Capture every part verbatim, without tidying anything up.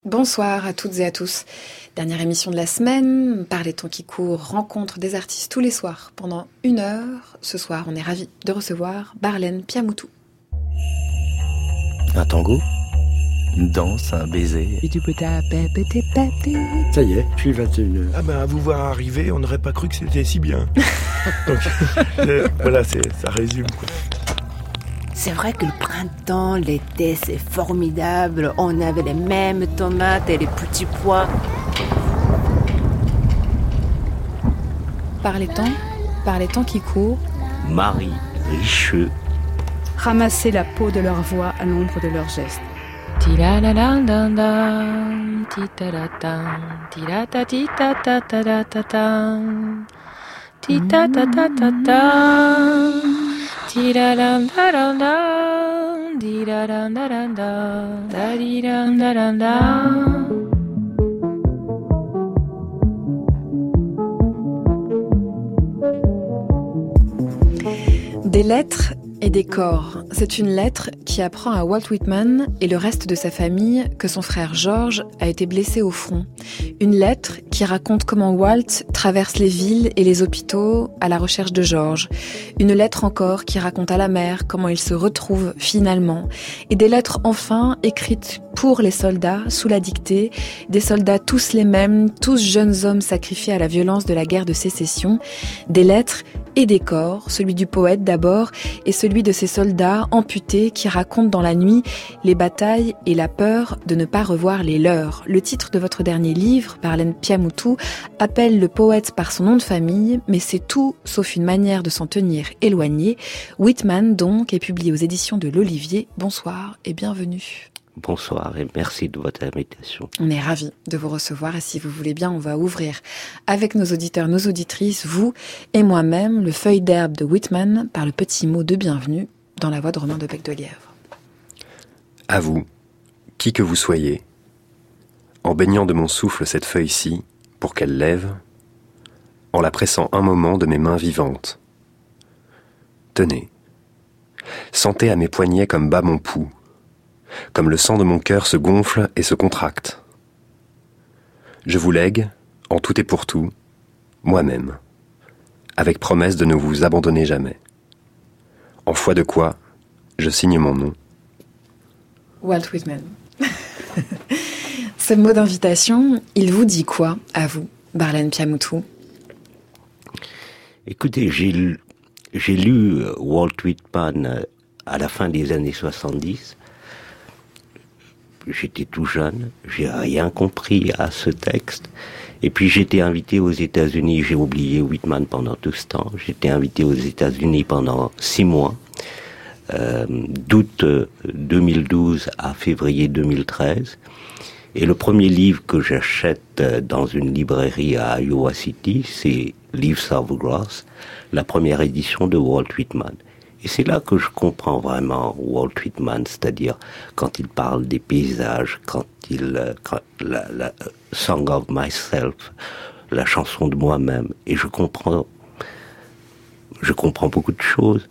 Bonsoir à toutes et à tous. Dernière émission de la semaine, Par les temps qui courent, rencontre des artistes tous les soirs pendant une heure. Ce soir, on est ravis de recevoir Barlène Piamoutou. Un tango, une danse, un baiser. Ça y est, je suis vingt et une heures. Ah ben, à vous voir arriver, on n'aurait pas cru que c'était si bien. Donc, euh, voilà, c'est, ça résume, quoi. C'est vrai que le printemps, l'été, c'est formidable. On avait les mêmes tomates et les petits pois. Par les temps, par les temps qui courent. Marie Richeux. Ramasser la peau de leur voix à l'ombre de leurs gestes. Des lettres et des corps. C'est une lettre qui apprend à Walt Whitman et le reste de sa famille que son frère George a été blessé au front. Une lettre qui raconte comment Walt traverse les villes et les hôpitaux à la recherche de George. Une lettre encore qui raconte à la mère comment il se retrouve finalement. Et des lettres enfin écrites pour les soldats sous la dictée, des soldats tous les mêmes, tous jeunes hommes sacrifiés à la violence de la guerre de sécession. Des lettres et des corps, celui du poète d'abord et celui de ces soldats amputés qui racontent dans la nuit les batailles et la peur de ne pas revoir les leurs. Le titre de votre dernier livre, Barlène Piamoutou, appelle le poète par son nom de famille, mais c'est tout sauf une manière de s'en tenir éloigné. Whitman donc est publié aux éditions de l'Olivier. Bonsoir et bienvenue. Bonsoir et merci de votre invitation. On est ravis de vous recevoir et si vous voulez bien, on va ouvrir avec nos auditeurs, nos auditrices, vous et moi-même, le feuille d'herbe de Whitman par le petit mot de bienvenue dans la voix de Romain de Bec de Lièvre. À vous, qui que vous soyez, en baignant de mon souffle cette feuille-ci pour qu'elle lève, en la pressant un moment de mes mains vivantes. Tenez, sentez à mes poignets comme bat mon pouls, comme le sang de mon cœur se gonfle et se contracte. Je vous lègue, en tout et pour tout, moi-même, avec promesse de ne vous abandonner jamais. En foi de quoi, je signe mon nom. Walt Whitman. Ce mot d'invitation, il vous dit quoi, à vous, Barlène Piamoutou ? Écoutez, j'ai lu, j'ai lu Walt Whitman à la fin des années soixante-dix. J'étais tout jeune, j'ai rien compris à ce texte. Et puis j'étais invité aux États-Unis, j'ai oublié Whitman pendant tout ce temps. J'étais invité aux États-Unis pendant six mois, euh, d'août deux mille douze à février deux mille treize. Et le premier livre que j'achète dans une librairie à Iowa City, c'est Leaves of Grass, la première édition de Walt Whitman. Et c'est là que je comprends vraiment Walt Whitman, c'est-à-dire quand il parle des paysages, quand il, quand la, la Song of Myself, la chanson de moi-même, et je comprends, je comprends beaucoup de choses.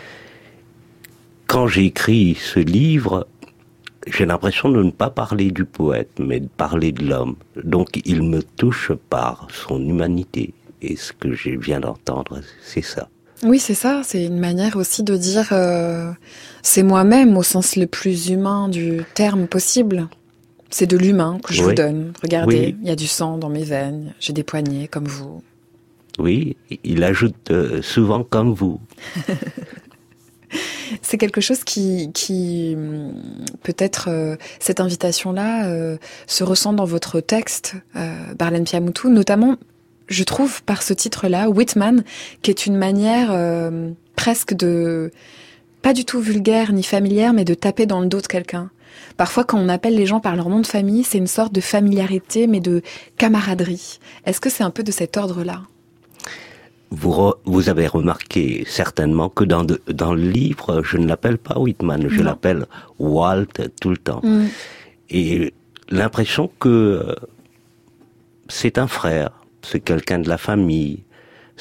Quand j'ai écrit ce livre, j'ai l'impression de ne pas parler du poète, mais de parler de l'homme. Donc il me touche par son humanité, et ce que je viens d'entendre, c'est ça. Oui, c'est ça. C'est une manière aussi de dire euh, c'est moi-même au sens le plus humain du terme possible. C'est de l'humain que je oui. vous donne. Regardez, il oui. y a du sang dans mes veines. J'ai des poignets comme vous. Oui, il ajoute euh, souvent comme vous. C'est quelque chose qui, qui peut-être, euh, cette invitation-là euh, se ressent dans votre texte, euh, Barlène Piamoutou, notamment, je trouve, par ce titre-là, Whitman, qui est une manière euh, presque de, pas du tout vulgaire ni familière, mais de taper dans le dos de quelqu'un. Parfois, quand on appelle les gens par leur nom de famille, c'est une sorte de familiarité, mais de camaraderie. Est-ce que c'est un peu de cet ordre-là ? Vous, re, vous avez remarqué certainement que dans, de, dans le livre, je ne l'appelle pas Whitman, je non. l'appelle Walt tout le temps. Mm. Et l'impression que c'est un frère, c'est quelqu'un de la famille,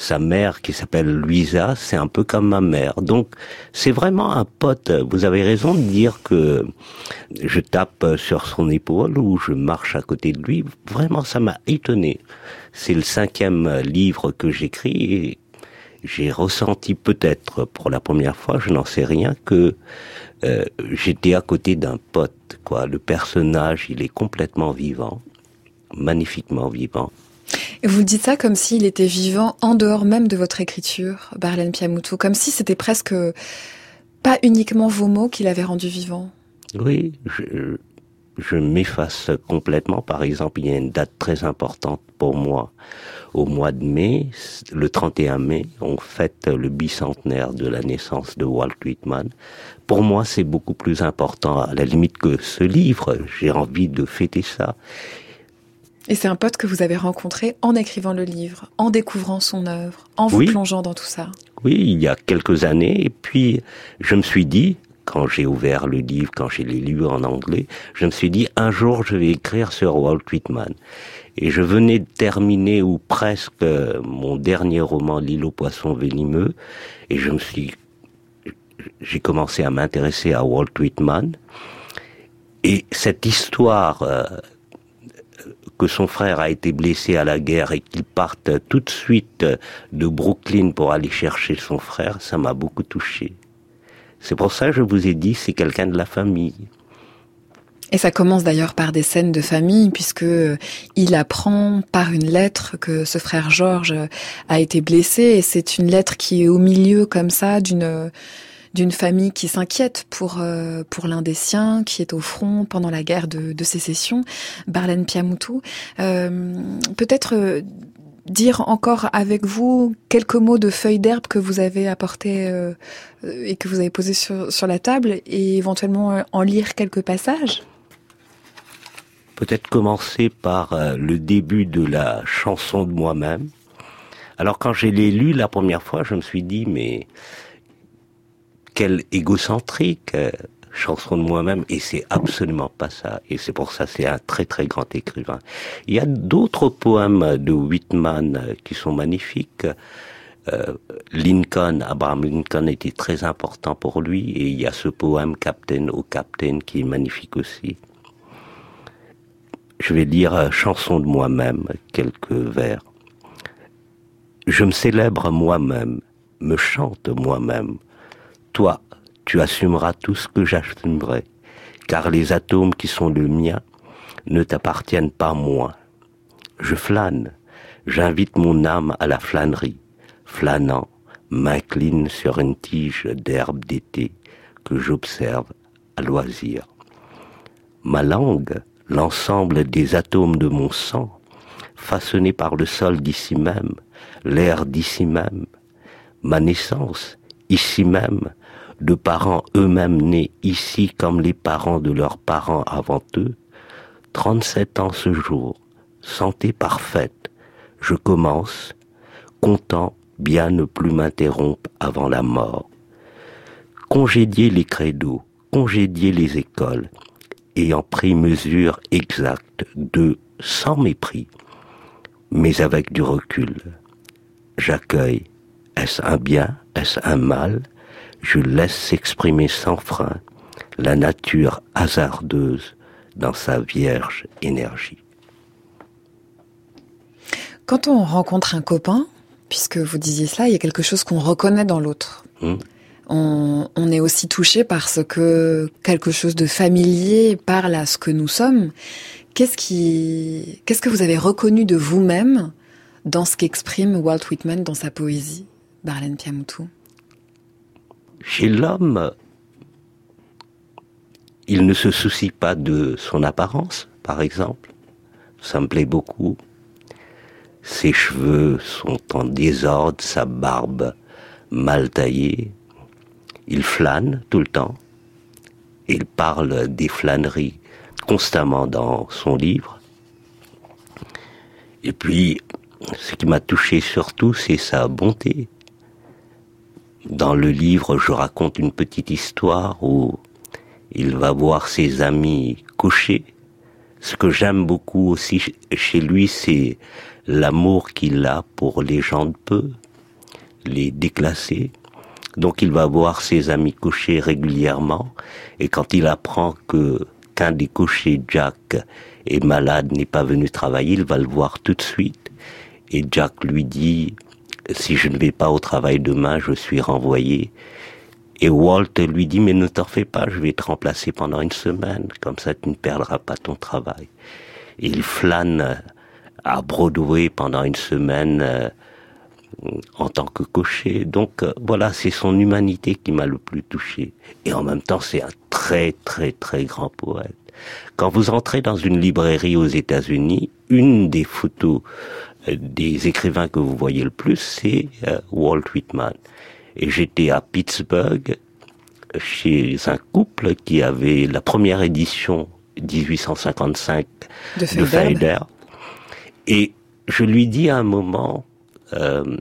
Sa mère, qui s'appelle Louisa, c'est un peu comme ma mère. Donc, c'est vraiment un pote. Vous avez raison de dire que je tape sur son épaule ou je marche à côté de lui. Vraiment, ça m'a étonné. C'est le cinquième livre que j'écris et j'ai ressenti peut-être pour la première fois, je n'en sais rien, que euh, j'étais à côté d'un pote, quoi. Le personnage, il est complètement vivant, magnifiquement vivant. Et vous dites ça comme s'il était vivant en dehors même de votre écriture, Barlene Piamoutou, comme si c'était presque pas uniquement vos mots qui l'avaient rendu vivant. Oui, je, je m'efface complètement. Par exemple, il y a une date très importante pour moi. Au mois de mai, le trente et un mai, on fête le bicentenaire de la naissance de Walt Whitman. Pour moi, c'est beaucoup plus important, à la limite, que ce livre. J'ai envie de fêter ça. Et c'est un pote que vous avez rencontré en écrivant le livre, en découvrant son œuvre, en vous oui. plongeant dans tout ça. Oui, il y a quelques années. Et puis, je me suis dit, quand j'ai ouvert le livre, quand j'ai lu en anglais, je me suis dit, un jour, je vais écrire sur Walt Whitman. Et je venais de terminer, ou presque, mon dernier roman, L'île aux poissons venimeux. Et je me suis... J'ai commencé à m'intéresser à Walt Whitman. Et cette histoire... Euh, que son frère a été blessé à la guerre et qu'il parte tout de suite de Brooklyn pour aller chercher son frère, ça m'a beaucoup touché. C'est pour ça que je vous ai dit, c'est quelqu'un de la famille. Et ça commence d'ailleurs par des scènes de famille, puisque il apprend par une lettre que ce frère George a été blessé, et c'est une lettre qui est au milieu comme ça d'une... d'une famille qui s'inquiète pour euh, pour l'un des siens, qui est au front pendant la guerre de, de sécession, Barlene Piamoutou. Euh, peut-être euh, dire encore avec vous quelques mots de feuilles d'herbe que vous avez apportées euh, et que vous avez posées sur, sur la table, et éventuellement en lire quelques passages. Peut-être commencer par euh, le début de la chanson de moi-même. Alors quand je l'ai lu la première fois, je me suis dit, mais... quel égocentrique euh, chanson de moi-même, et c'est absolument pas ça, et c'est pour ça c'est un très très grand écrivain. Il y a d'autres poèmes de Whitman euh, qui sont magnifiques. euh, Lincoln, Abraham Lincoln était très important pour lui, et il y a ce poème Captain au Captain qui est magnifique aussi. Je vais lire euh, chanson de moi-même, quelques vers. Je me célèbre moi-même, me chante moi-même. Toi, tu assumeras tout ce que j'assumerai, car les atomes qui sont le mien ne t'appartiennent pas moins. Je flâne, j'invite mon âme à la flânerie, flânant, m'incline sur une tige d'herbe d'été que j'observe à loisir. Ma langue, l'ensemble des atomes de mon sang, façonnés par le sol d'ici même, l'air d'ici même, ma naissance, ici même, de parents eux-mêmes nés ici comme les parents de leurs parents avant eux, trente-sept ans ce jour, santé parfaite, je commence, comptant bien ne plus m'interrompre avant la mort. Congédier les credos, congédier les écoles, ayant pris mesure exacte de sans mépris, mais avec du recul. J'accueille, est-ce un bien, est-ce un mal? Je laisse s'exprimer sans frein la nature hasardeuse dans sa vierge énergie. Quand on rencontre un copain, puisque vous disiez cela, il y a quelque chose qu'on reconnaît dans l'autre. Mmh. On, on est aussi touché par ce que quelque chose de familier parle à ce que nous sommes. Qu'est-ce qui, qu'est-ce que vous avez reconnu de vous-même dans ce qu'exprime Walt Whitman dans sa poésie, Barlene Piamoutou? Chez l'homme, il ne se soucie pas de son apparence, par exemple. Ça me plaît beaucoup. Ses cheveux sont en désordre, sa barbe mal taillée. Il flâne tout le temps. Il parle des flâneries constamment dans son livre. Et puis, ce qui m'a touché surtout, c'est sa bonté. Dans le livre, je raconte une petite histoire où il va voir ses amis coucher. Ce que j'aime beaucoup aussi chez lui, c'est l'amour qu'il a pour les gens de peu. les déclasser. Donc il va voir ses amis cochers régulièrement, et quand il apprend que qu'un des cochers, Jack, est malade, n'est pas venu travailler, il va le voir tout de suite, et Jack lui dit « Si je ne vais pas au travail demain, je suis renvoyé ». Et Walt lui dit « Mais ne t'en fais pas, je vais te remplacer pendant une semaine, comme ça tu ne perdras pas ton travail ». Il flâne à Broadway pendant une semaine euh, en tant que cocher. Donc euh, voilà, c'est son humanité qui m'a le plus touché. Et en même temps, c'est un très très très grand poète. Quand vous entrez dans une librairie aux États-Unis, une des photos euh, des écrivains que vous voyez le plus, c'est euh, Walt Whitman. Et j'étais à Pittsburgh chez un couple qui avait la première édition dix-huit cent cinquante-cinq de Feyerabend. Et je lui dis à un moment, euh,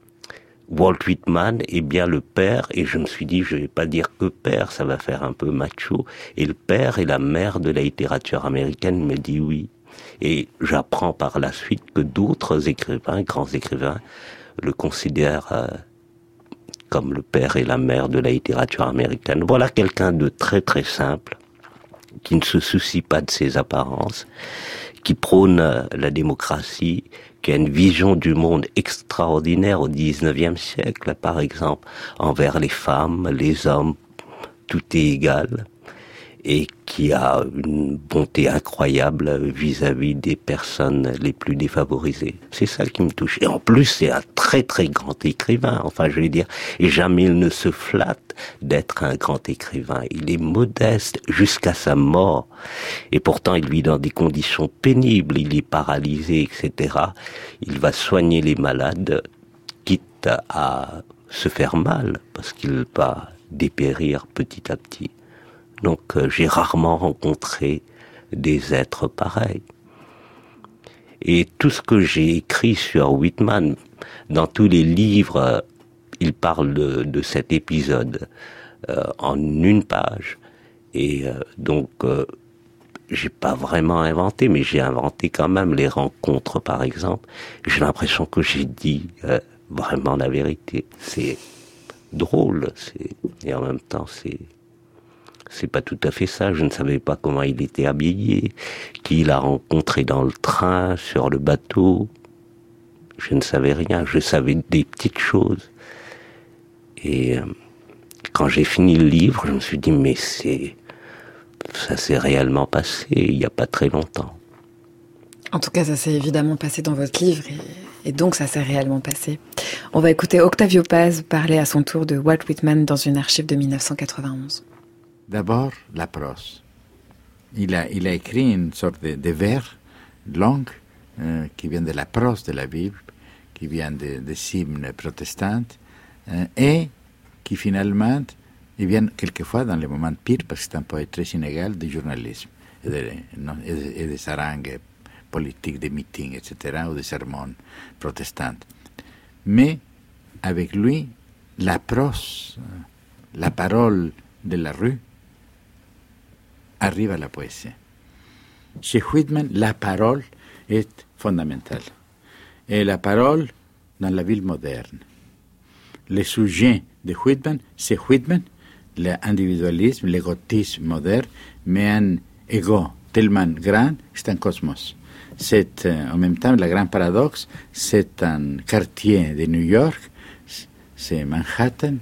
Walt Whitman est bien le père, et je me suis dit, je vais pas dire que père, ça va faire un peu macho, et le père et la mère de la littérature américaine. Il me dit oui. Et j'apprends par la suite que d'autres écrivains, grands écrivains, le considèrent euh, comme le père et la mère de la littérature américaine. Voilà quelqu'un de très très simple, qui ne se soucie pas de ses apparences, qui prône la démocratie, qui a une vision du monde extraordinaire au dix-neuvième siècle, par exemple, envers les femmes, les hommes, tout est égal, et qui a une bonté incroyable vis-à-vis des personnes les plus défavorisées. C'est ça qui me touche. Et en plus, c'est un très très grand écrivain, enfin je vais dire, et jamais il ne se flatte d'être un grand écrivain. Il est modeste jusqu'à sa mort, et pourtant il vit dans des conditions pénibles, il est paralysé, et cetera. Il va soigner les malades, quitte à se faire mal, parce qu'il va dépérir petit à petit. Donc euh, j'ai rarement rencontré des êtres pareils. Et tout ce que j'ai écrit sur Whitman, dans tous les livres, euh, il parle de, de cet épisode euh, en une page. Et euh, donc, euh, j'ai pas vraiment inventé, mais j'ai inventé quand même les rencontres, par exemple. J'ai l'impression que j'ai dit euh, vraiment la vérité. C'est drôle, c'est et en même temps, c'est c'est pas tout à fait ça. Je ne savais pas comment il était habillé, qui il a rencontré dans le train, sur le bateau. Je ne savais rien. Je savais des petites choses. Et euh, quand j'ai fini le livre, je me suis dit, mais c'est, ça s'est réellement passé il n'y a pas très longtemps. En tout cas, ça s'est évidemment passé dans votre livre, et, et donc ça s'est réellement passé. On va écouter Octavio Paz parler à son tour de Walt Whitman dans une archive de dix-neuf cent quatre-vingt-onze. D'abord, la prose. Il a, il a écrit une sorte de, de vers long euh, qui vient de la prose de la Bible, qui vient de, des hymnes protestants, euh, et qui finalement, il vient quelquefois dans les moments pires, parce que c'est un poète très inégal, du journalisme, et, de, non, et, de, et des harangues politiques, des meetings, et cetera, ou des sermons protestants. Mais, avec lui, la prose, la parole de la rue, arrive à la poésie. Chez Whitman, la parole est fondamentale. Et la parole dans la ville moderne. Le sujet de Whitman, c'est Whitman, l'individualisme, l'égotisme moderne, mais un ego tellement grand, c'est un cosmos. C'est en même temps, le grand paradoxe, c'est un quartier de New York, c'est Manhattan,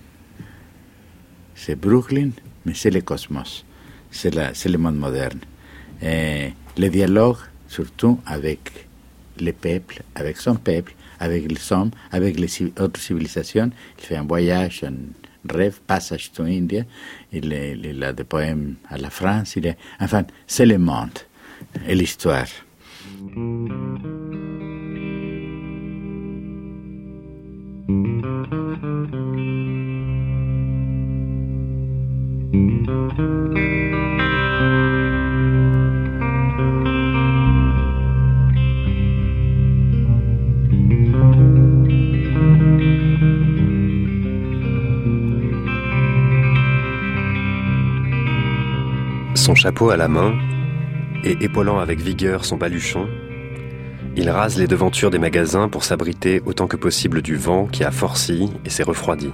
c'est Brooklyn, mais c'est le cosmos. C'est, la, c'est le monde moderne. Et le dialogue, surtout avec les peuples, avec son peuple, avec les hommes, avec les autres civilisations. Il fait un voyage, un rêve, passage to India. Il, est, il a des poèmes à la France. Il est, enfin, c'est le monde et l'histoire. Son chapeau à la main et épaulant avec vigueur son baluchon, Il rase les devantures des magasins pour s'abriter autant que possible du vent qui a forci et s'est refroidi.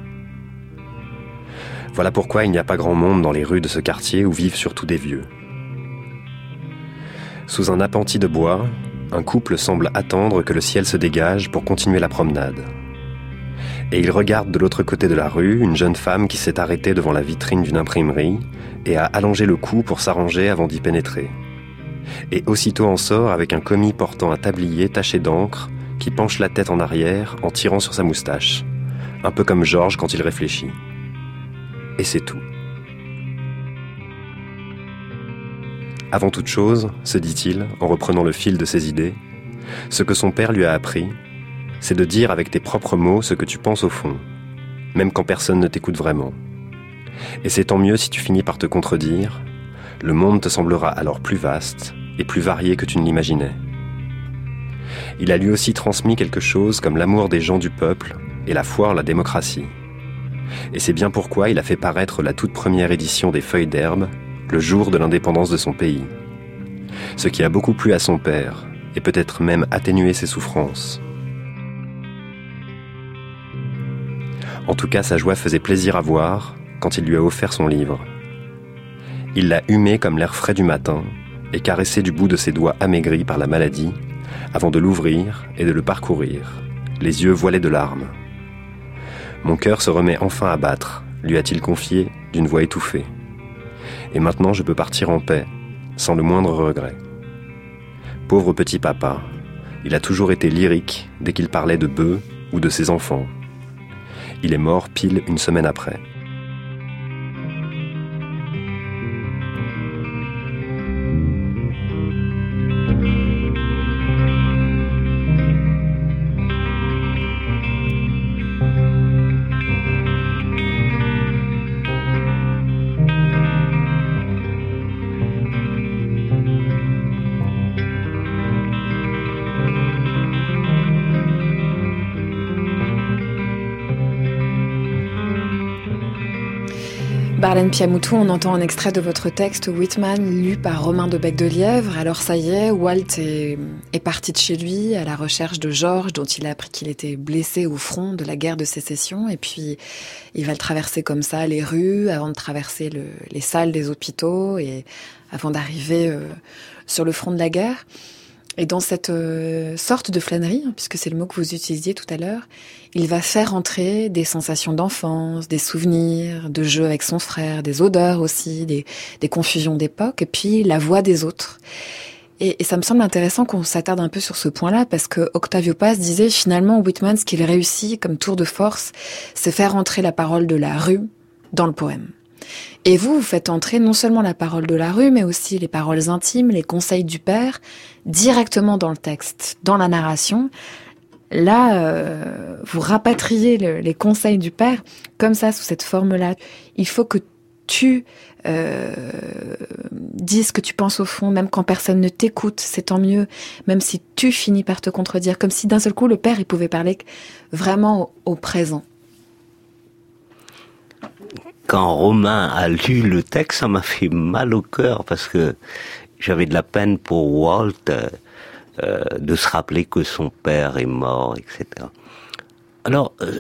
Voilà pourquoi il n'y a pas grand monde dans les rues de ce quartier où vivent surtout des vieux. Sous un appentis de bois, un couple semble attendre que le ciel se dégage pour continuer la promenade. Et il regarde de l'autre côté de la rue une jeune femme qui s'est arrêtée devant la vitrine d'une imprimerie et a allongé le cou pour s'arranger avant d'y pénétrer. Et aussitôt en sort avec un commis portant un tablier taché d'encre qui penche la tête en arrière en tirant sur sa moustache, un peu comme Georges quand il réfléchit. Et c'est tout. Avant toute chose, se dit-il, en reprenant le fil de ses idées, ce que son père lui a appris, c'est de dire avec tes propres mots ce que tu penses au fond, même quand personne ne t'écoute vraiment. Et c'est tant mieux si tu finis par te contredire, le monde te semblera alors plus vaste et plus varié que tu ne l'imaginais. Il a lui aussi transmis quelque chose comme l'amour des gens du peuple et la foi en la démocratie. Et c'est bien pourquoi il a fait paraître la toute première édition des Feuilles d'herbe, le jour de l'indépendance de son pays. Ce qui a beaucoup plu à son père, et peut-être même atténué ses souffrances. En tout cas, sa joie faisait plaisir à voir quand il lui a offert son livre. Il l'a humé comme l'air frais du matin, et caressé du bout de ses doigts amaigris par la maladie, avant de l'ouvrir et de le parcourir, les yeux voilés de larmes. « Mon cœur se remet enfin à battre », lui a-t-il confié d'une voix étouffée. Et maintenant je peux partir en paix, sans le moindre regret. Pauvre petit papa, il a toujours été lyrique dès qu'il parlait de bœufs ou de ses enfants. Il est mort pile une semaine après. Barlène Piamoutou, on entend un extrait de votre texte Whitman lu par Romain de Bec de Lièvre. Alors ça y est, Walt est, est parti de chez lui à la recherche de Georges, dont il a appris qu'il était blessé au front de la guerre de sécession. Et puis il va le traverser comme ça les rues avant de traverser le, les salles des hôpitaux et avant d'arriver euh, sur le front de la guerre. Et dans cette euh, sorte de flânerie, hein, puisque c'est le mot que vous utilisiez tout à l'heure, il va faire entrer des sensations d'enfance, des souvenirs, de jeux avec son frère, des odeurs aussi, des, des confusions d'époque, et puis la voix des autres. Et, et ça me semble intéressant qu'on s'attarde un peu sur ce point-là, parce que Octavio Paz disait finalement Whitman, ce qu'il réussit comme tour de force, c'est faire entrer la parole de la rue dans le poème. Et vous, vous faites entrer non seulement la parole de la rue, mais aussi les paroles intimes, les conseils du père, directement dans le texte, dans la narration. Là, euh, vous rapatriez le, les conseils du père, comme ça, sous cette forme-là. Il faut que tu euh, dises ce que tu penses au fond, même quand personne ne t'écoute, c'est tant mieux, même si tu finis par te contredire, comme si d'un seul coup, le père, il pouvait parler vraiment au, au présent. Quand Romain a lu le texte, ça m'a fait mal au cœur parce que j'avais de la peine pour Walt euh, euh, de se rappeler que son père est mort, et cetera. Alors, euh,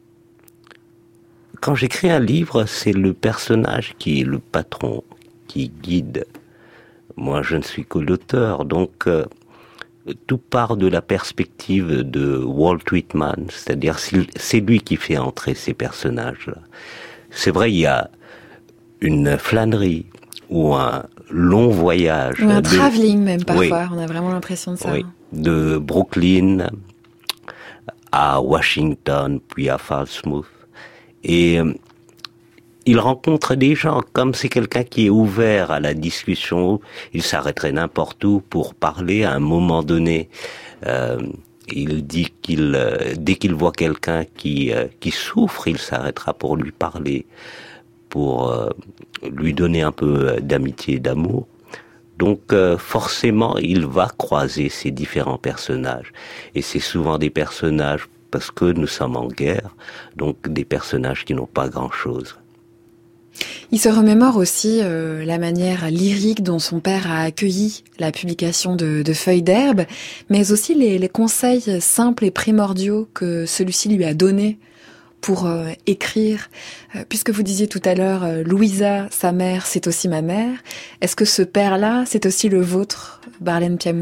quand j'écris un livre, c'est le personnage qui est le patron, qui guide. Moi, je ne suis que l'auteur, donc euh, tout part de la perspective de Walt Whitman, c'est-à-dire c'est lui qui fait entrer ces personnages-là. C'est vrai, il y a une flânerie ou un long voyage. Ou un de... travelling même parfois, oui. On a vraiment l'impression de ça. Oui. De Brooklyn à Washington, puis à Portsmouth. Et euh, il rencontre des gens, comme c'est quelqu'un qui est ouvert à la discussion, il s'arrêterait n'importe où pour parler à un moment donné. Euh, Il dit qu'il, euh, dès qu'il voit quelqu'un qui euh, qui souffre, il s'arrêtera pour lui parler, pour euh, lui donner un peu d'amitié et d'amour. Donc euh, forcément, il va croiser ces différents personnages. Et c'est souvent des personnages, parce que nous sommes en guerre, donc des personnages qui n'ont pas grand-chose. Il se remémore aussi euh, la manière lyrique dont son père a accueilli la publication de, de Feuilles d'herbe, mais aussi les, les conseils simples et primordiaux que celui-ci lui a donnés pour euh, écrire. Euh, puisque vous disiez tout à l'heure, euh, Louisa, sa mère, c'est aussi ma mère. Est-ce que ce père-là, c'est aussi le vôtre, Barlene Piamoutou ?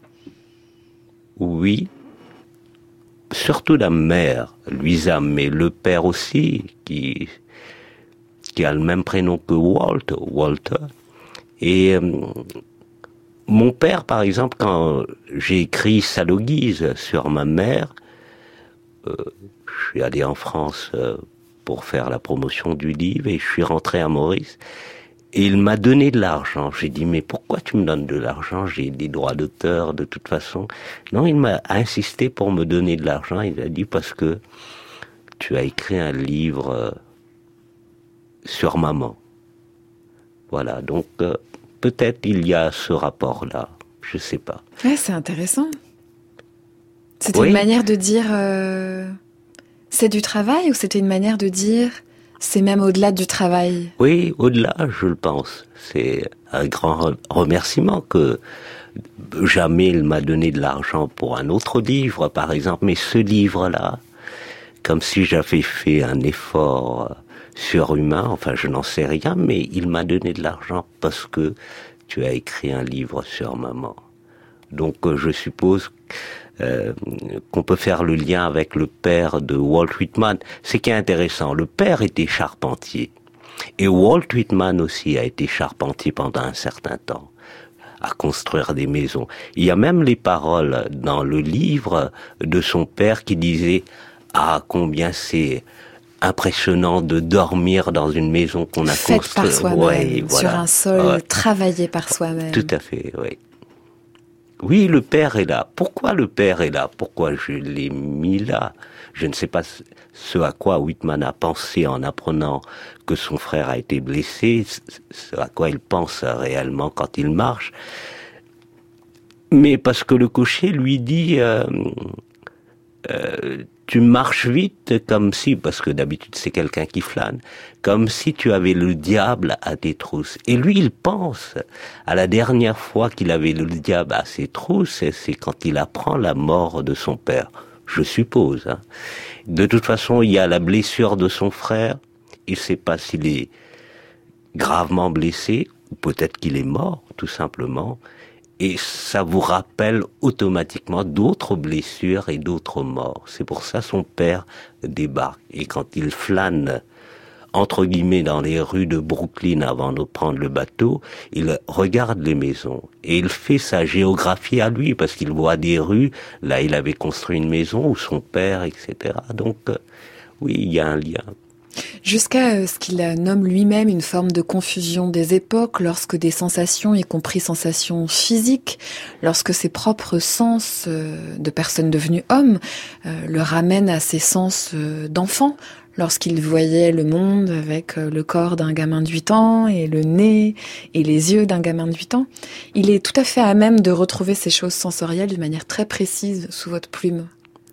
Oui. Surtout la mère, Louisa, mais le père aussi, qui... qui a le même prénom que Walt, Walter. Et euh, mon père, par exemple, quand j'ai écrit Saloguise sur ma mère, euh, je suis allé en France euh, pour faire la promotion du livre et je suis rentré à Maurice. Et il m'a donné de l'argent. J'ai dit, mais pourquoi tu me donnes de l'argent? J'ai des droits d'auteur de toute façon. Non, il m'a insisté pour me donner de l'argent. Il a dit, parce que tu as écrit un livre... Euh, sur maman. Voilà, donc euh, peut-être il y a ce rapport-là, je sais pas. Ouais, c'est intéressant. C'était oui. une manière de dire euh, c'est du travail, ou c'était une manière de dire c'est même au-delà du travail? Oui, au-delà, je le pense. C'est un grand remerciement que jamais il m'a donné de l'argent pour un autre livre, par exemple, mais ce livre-là, comme si j'avais fait un effort surhumain, enfin je n'en sais rien, mais il m'a donné de l'argent parce que tu as écrit un livre sur maman. Donc euh, je suppose euh, qu'on peut faire le lien avec le père de Walt Whitman. Ce qui est intéressant, le père était charpentier et Walt Whitman aussi a été charpentier pendant un certain temps, à construire des maisons. Il y a même les paroles dans le livre de son père qui disaient « Ah, combien c'est impressionnant de dormir dans une maison qu'on a faite construite par soi-même, ouais, voilà. sur un sol ouais. travaillé par soi-même. Tout à fait, oui. Oui, le père est là. Pourquoi le père est là? Pourquoi je l'ai mis là? Je ne sais pas ce à quoi Whitman a pensé en apprenant que son frère a été blessé, ce à quoi il pense réellement quand il marche. Mais parce que le cocher lui dit... Euh, euh, tu marches vite comme si, parce que d'habitude c'est quelqu'un qui flâne, comme si tu avais le diable à tes trousses. Et lui, il pense à la dernière fois qu'il avait le diable à ses trousses, c'est quand il apprend la mort de son père, je suppose. Hein. De toute façon, il y a la blessure de son frère, il ne sait pas s'il est gravement blessé, ou peut-être qu'il est mort, tout simplement. Et ça vous rappelle automatiquement d'autres blessures et d'autres morts. C'est pour ça son père débarque. Et quand il flâne, entre guillemets, dans les rues de Brooklyn avant de prendre le bateau, il regarde les maisons. Et il fait sa géographie à lui, parce qu'il voit des rues, là il avait construit une maison, où son père, et cetera. Donc, oui, il y a un lien. Jusqu'à ce qu'il nomme lui-même une forme de confusion des époques, lorsque des sensations, y compris sensations physiques, lorsque ses propres sens de personne devenue homme le ramènent à ses sens d'enfant, lorsqu'il voyait le monde avec le corps d'un gamin de huit ans et le nez et les yeux d'un gamin de huit ans, il est tout à fait à même de retrouver ces choses sensorielles d'une manière très précise sous votre plume.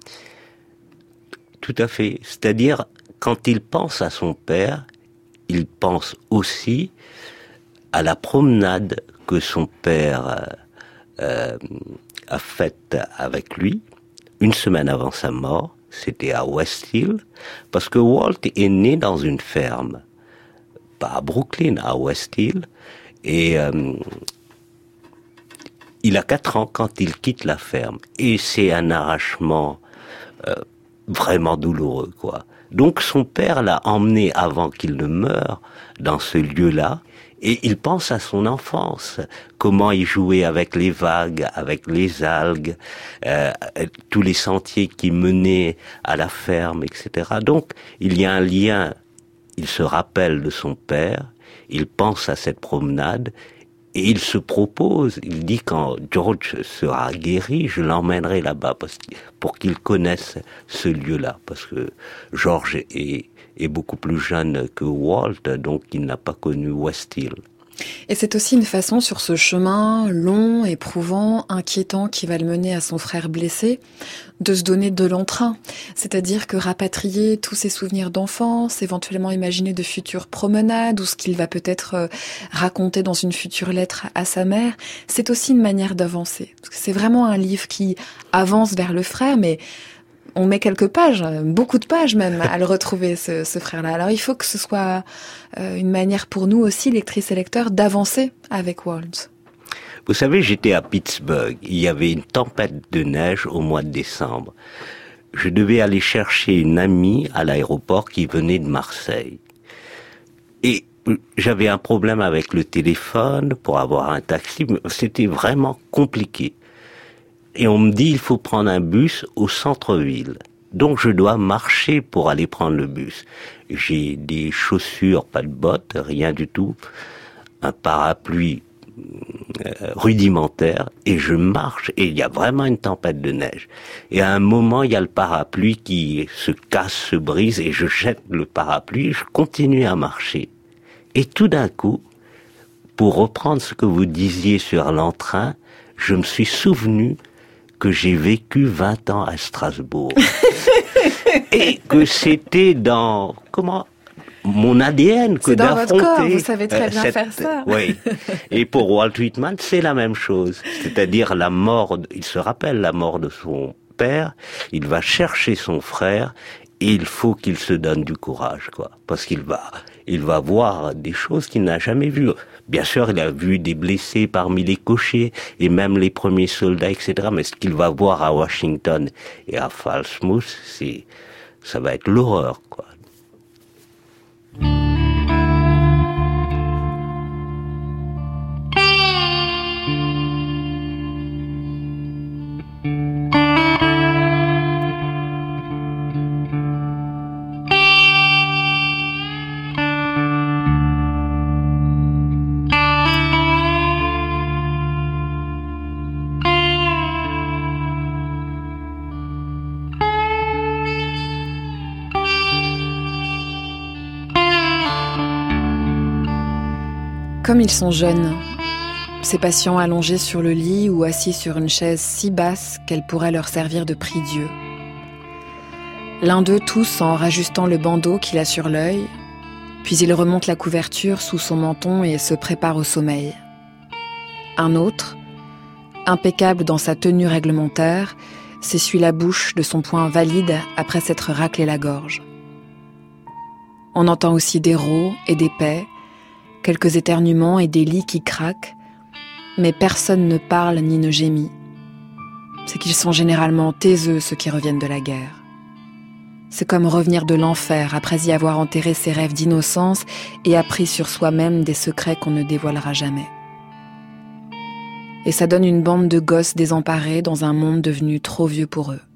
Tout à fait, c'est-à-dire quand il pense à son père, il pense aussi à la promenade que son père euh, a faite avec lui, une semaine avant sa mort, c'était à West Hill, parce que Walt est né dans une ferme, pas à Brooklyn, à West Hill, et euh, il a quatre ans quand il quitte la ferme, et c'est un arrachement euh, vraiment douloureux, quoi. Donc son père l'a emmené avant qu'il ne meure dans ce lieu-là et il pense à son enfance, comment il jouait avec les vagues, avec les algues, euh, tous les sentiers qui menaient à la ferme, et cetera. Donc il y a un lien, il se rappelle de son père, il pense à cette promenade et il se propose, il dit quand George sera guéri, je l'emmènerai là-bas parce que, pour qu'il connaisse ce lieu-là, parce que George est, est beaucoup plus jeune que Walt, donc il n'a pas connu West Hill. Et c'est aussi une façon, sur ce chemin long, éprouvant, inquiétant qui va le mener à son frère blessé, de se donner de l'entrain. C'est-à-dire que rapatrier tous ses souvenirs d'enfance, éventuellement imaginer de futures promenades ou ce qu'il va peut-être raconter dans une future lettre à sa mère, c'est aussi une manière d'avancer. Parce que c'est vraiment un livre qui avance vers le frère, mais on met quelques pages, beaucoup de pages même, à le retrouver, ce, ce frère-là. Alors il faut que ce soit euh, une manière pour nous aussi, lectrices et lecteurs, d'avancer avec Walt. Vous savez, j'étais à Pittsburgh. Il y avait une tempête de neige au mois de décembre. Je devais aller chercher une amie à l'aéroport qui venait de Marseille. Et j'avais un problème avec le téléphone pour avoir un taxi. C'était vraiment compliqué. Et on me dit, il faut prendre un bus au centre-ville. Donc je dois marcher pour aller prendre le bus. J'ai des chaussures, pas de bottes, rien du tout. Un parapluie euh, rudimentaire. Et je marche. Et il y a vraiment une tempête de neige. Et à un moment, il y a le parapluie qui se casse, se brise. Et je jette le parapluie. Je continue à marcher. Et tout d'un coup, pour reprendre ce que vous disiez sur l'entrain, je me suis souvenu que j'ai vécu vingt ans à Strasbourg. Et que c'était dans, comment, mon A D N que c'est dans d'affronter. votre corps, vous savez très bien cette, faire ça. Oui. Et pour Walt Whitman, c'est la même chose. C'est-à-dire la mort, il se rappelle la mort de son père, il va chercher son frère, et il faut qu'il se donne du courage, quoi. Parce qu'il va, il va voir des choses qu'il n'a jamais vues. Bien sûr, il a vu des blessés parmi les cochers et même les premiers soldats, et cetera. Mais ce qu'il va voir à Washington et à Falmouth, c'est, ça va être l'horreur, quoi. Comme ils sont jeunes, ces patients allongés sur le lit ou assis sur une chaise si basse qu'elle pourrait leur servir de prie-dieu. L'un d'eux tousse en rajustant le bandeau qu'il a sur l'œil, puis il remonte la couverture sous son menton et se prépare au sommeil. Un autre, impeccable dans sa tenue réglementaire, s'essuie la bouche de son poing valide après s'être raclé la gorge. On entend aussi des rots et des paix, quelques éternuements et des lits qui craquent, mais personne ne parle ni ne gémit. C'est qu'ils sont généralement taiseux, ceux qui reviennent de la guerre. C'est comme revenir de l'enfer après y avoir enterré ses rêves d'innocence et appris sur soi-même des secrets qu'on ne dévoilera jamais. Et ça donne une bande de gosses désemparés dans un monde devenu trop vieux pour eux.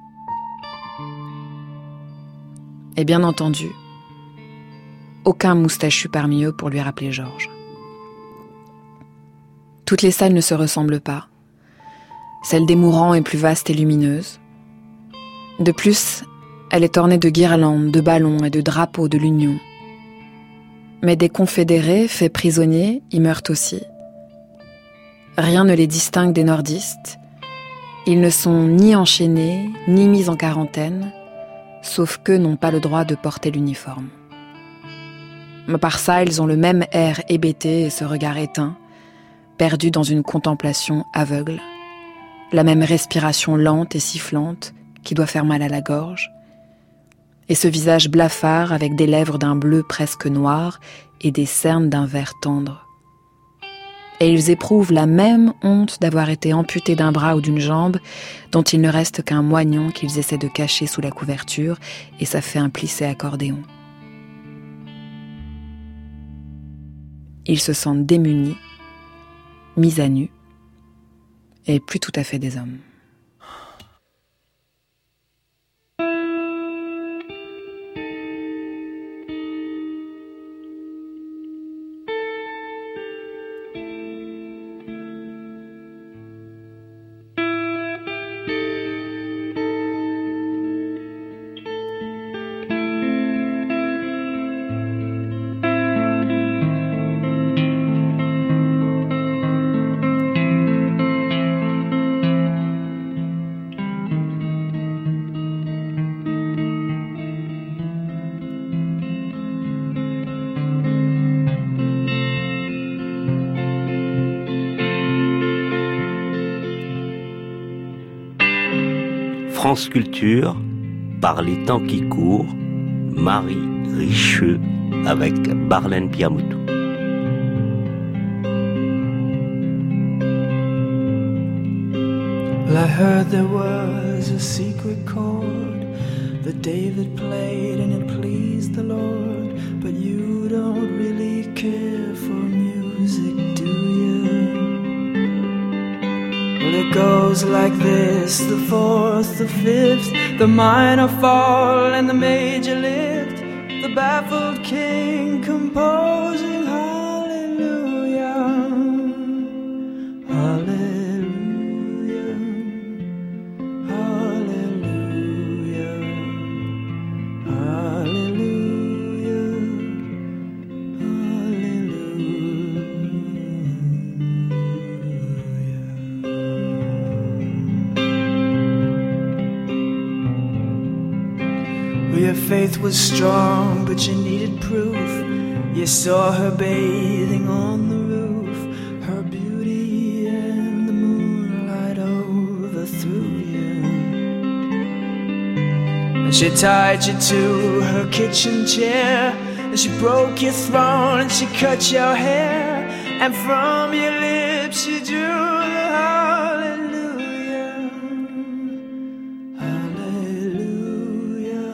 Et bien entendu, aucun moustachu parmi eux pour lui rappeler Georges. Toutes les salles ne se ressemblent pas. Celle des mourants est plus vaste et lumineuse. De plus, elle est ornée de guirlandes, de ballons et de drapeaux de l'Union. Mais des confédérés, faits prisonniers, y meurent aussi. Rien ne les distingue des nordistes. Ils ne sont ni enchaînés, ni mis en quarantaine, sauf qu'eux n'ont pas le droit de porter l'uniforme. Mais par ça, ils ont le même air hébété et ce regard éteint, perdu dans une contemplation aveugle, la même respiration lente et sifflante qui doit faire mal à la gorge, et ce visage blafard avec des lèvres d'un bleu presque noir et des cernes d'un vert tendre. Et ils éprouvent la même honte d'avoir été amputés d'un bras ou d'une jambe dont il ne reste qu'un moignon qu'ils essaient de cacher sous la couverture et ça fait un plissé accordéon. Ils se sentent démunis, mis à nu, et plus tout à fait des hommes. France Culture, par les temps qui courent, Marie Richeux avec Barlène Piamoutou. Well, I heard there was a secret chord that David played and it pleased the Lord, but you don't really care for music, do you? Well, it goes like this: the fourth, the fifth, the minor fall and the major lift, the baffled king composing hallelujah, hallelujah, hallelujah, hallelujah, hallelujah. Well, your faith was strong, but you needed proof. You saw her bathing on the roof, her beauty and the moonlight overthrew you. And she tied you to her kitchen chair, and she broke your throne and she cut your hair, and from your lips she drew the hallelujah, hallelujah,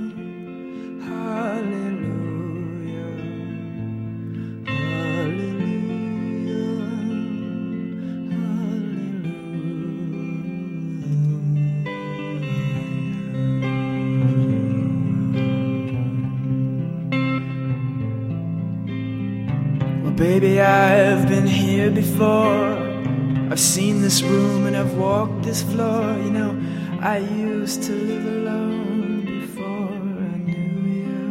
hallelujah, hallelujah. Well, baby, I've been here before. I've seen this room and I've walked this floor. You know, I used to live alone before I knew you.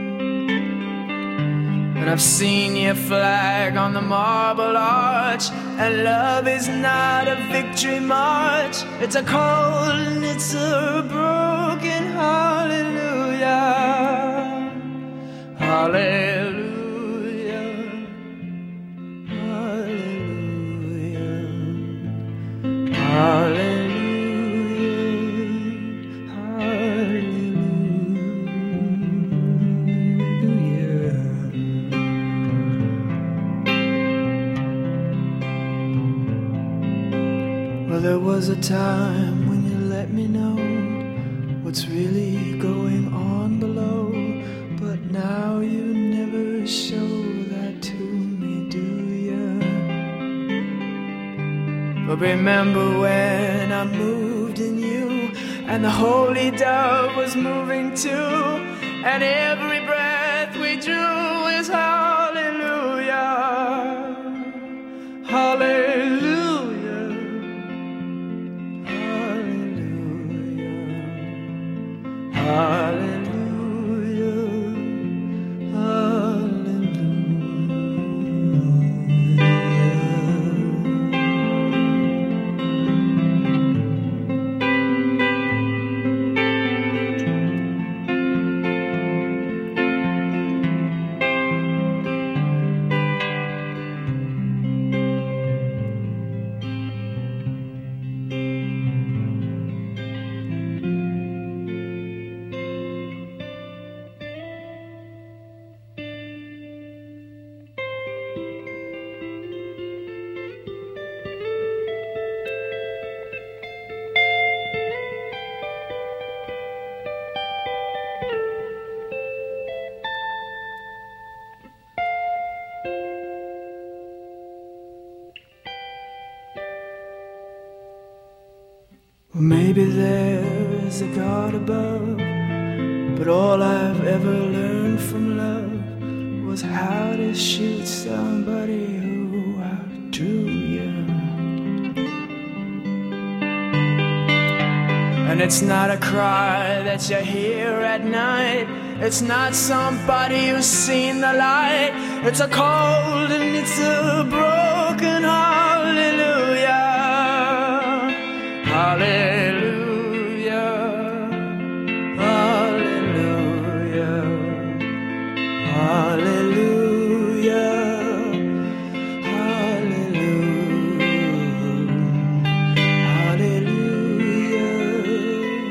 And I've seen your flag on the marble arch, and love is not a victory march. It's a cold and it's a broken hallelujah, hallelujah, hallelujah, hallelujah, hallelujah. Well, there was a time when you let me know what's really going on below, but now you never show that to me, do you? But remember when I moved in you, and the holy dove was moving too, and every breath we drew is hallelujah, hallelujah, hallelujah, Well, maybe there's a God above, but all I've ever learned from love was how to shoot somebody who outdrew you. And it's not a cry that you hear at night, it's not somebody who's seen the light, it's a cold and it's a broken hallelujah, hallelujah, hallelujah, hallelujah, hallelujah, hallelujah,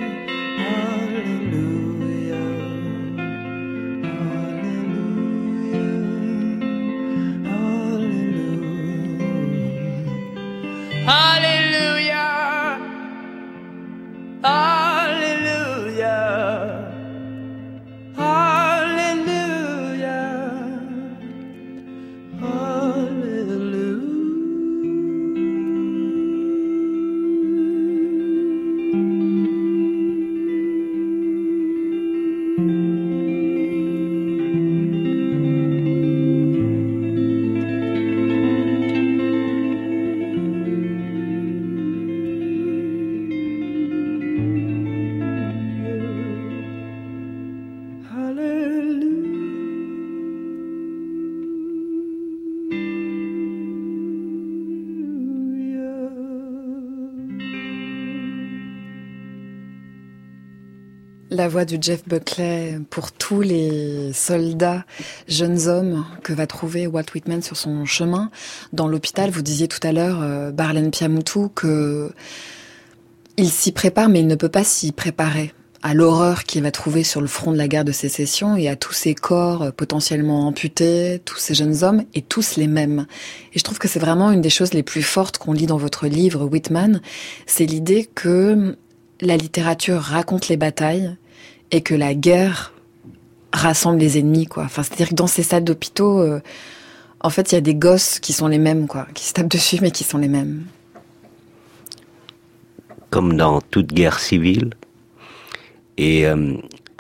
La voix du Jeff Buckley pour tous les soldats, jeunes hommes que va trouver Walt Whitman sur son chemin. Dans l'hôpital, vous disiez tout à l'heure, euh, Barlen Piamutu, que il s'y prépare, mais il ne peut pas s'y préparer à l'horreur qu'il va trouver sur le front de la guerre de sécession et à tous ces corps euh, potentiellement amputés, tous ces jeunes hommes, et tous les mêmes. Et je trouve que c'est vraiment une des choses les plus fortes qu'on lit dans votre livre, Whitman, c'est l'idée que la littérature raconte les batailles, et que la guerre rassemble les ennemis, quoi. Enfin, c'est-à-dire que dans ces salles d'hôpitaux, euh, en fait, il y a des gosses qui sont les mêmes, quoi, qui se tapent dessus, mais qui sont les mêmes. Comme dans toute guerre civile. Et euh,